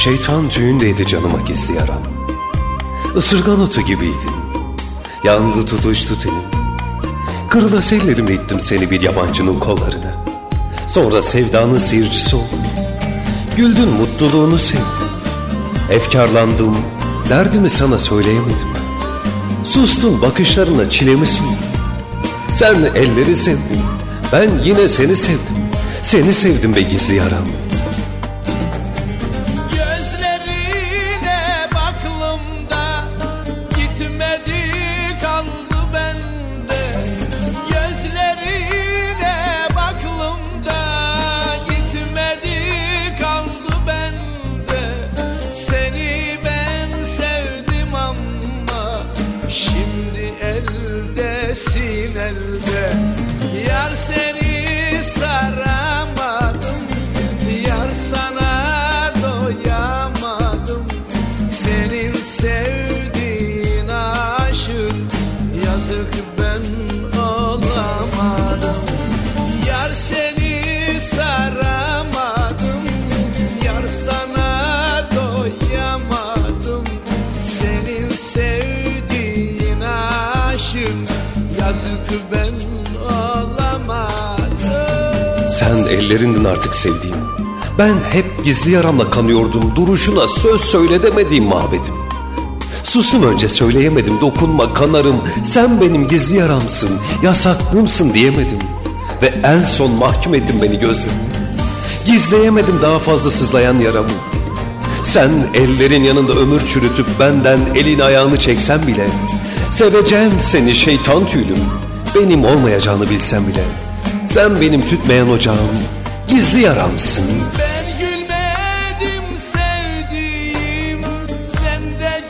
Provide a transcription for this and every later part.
Şeytan tüyündeydi canıma gizli yaram. Isırgan otu gibiydin. Yandı tutuştu tenim. Kırılas ellerimle ittim seni bir yabancının kollarına. Sonra sevdanın seyircisi oldum. Güldün, mutluluğunu sevdim. Efkarlandım, derdimi sana söyleyemedim. Sustun, bakışlarına çilemi sundum. Sen elleri sevdin, ben yine seni sevdim. Seni sevdim be gizli yaram. Gözlerine baktığımda gitmedi kaldı bende. Gözlerine baktığımda gitmedi kaldı bende. Seni ben sevdim ama şimdi eldesin elde. Yar seni saramadım, yar sana doyamadım. Senin sevdiğin aşık, yazık ben olamadım. Yar seni saramadım, yar sana doyamadım. Senin sevdiğin aşık, yazık ben olamadım. Sen ellerinden artık sevdiğim. Ben hep gizli yaramla kanıyordum. Duruşuna söz söyle demediğim mabedim. Sustum önce söyleyemedim. Dokunma kanarım. Sen benim gizli yaramsın. Yasaklımsın diyemedim. Ve en son mahkum ettin beni gözlerine. Gizleyemedim daha fazla sızlayan yaramı. Sen ellerin yanında ömür çürütüp benden elini ayağını çeksen bile, seveceğim seni şeytan tüylüm. Benim olmayacağını bilsem bile, sen benim tütmeyen ocağım, gizli yaramsın. Ben gülmedim sevdiğim, sen de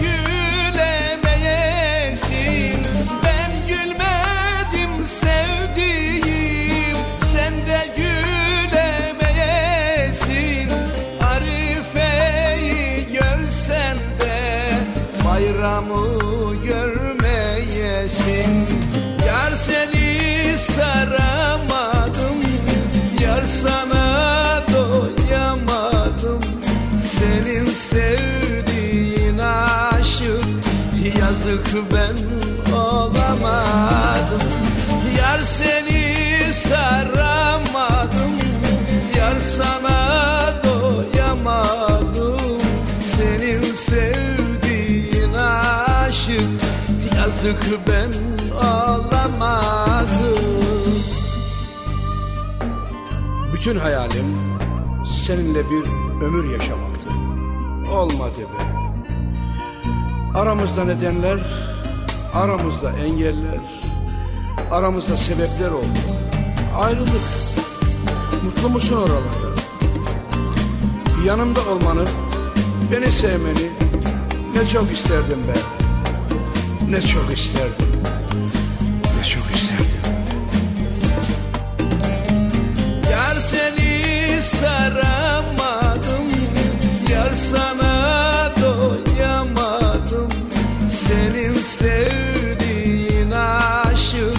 gülemeyesin. Ben gülmedim sevdiğim, sen de gülemeyesin. Arife'yi görsen de bayramı görmeyesin. Yar seni saramadım, yar sana doyamadım. Senin sevdiğin aşık, yazık ben olamadım. Yar seni saramadım, yar sana doyamadım. Senin sevdiğin aşık, yazık ben olamadım. Bütün hayalim seninle bir ömür yaşamaktı. Olmadı be. Aramızda nedenler, aramızda engeller, aramızda sebepler oldu. Ayrıldık. Mutlu musun oralarda? Yanımda olmanı, beni sevmeni ne çok isterdim ben. Ne çok isterdim. Ne çok isterdim. Yar seni saramadım, yar sana doyamadım. Senin sevdiğin aşık,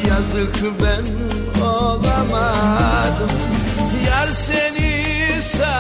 yazık ben olamadım. Yar seni saramadım,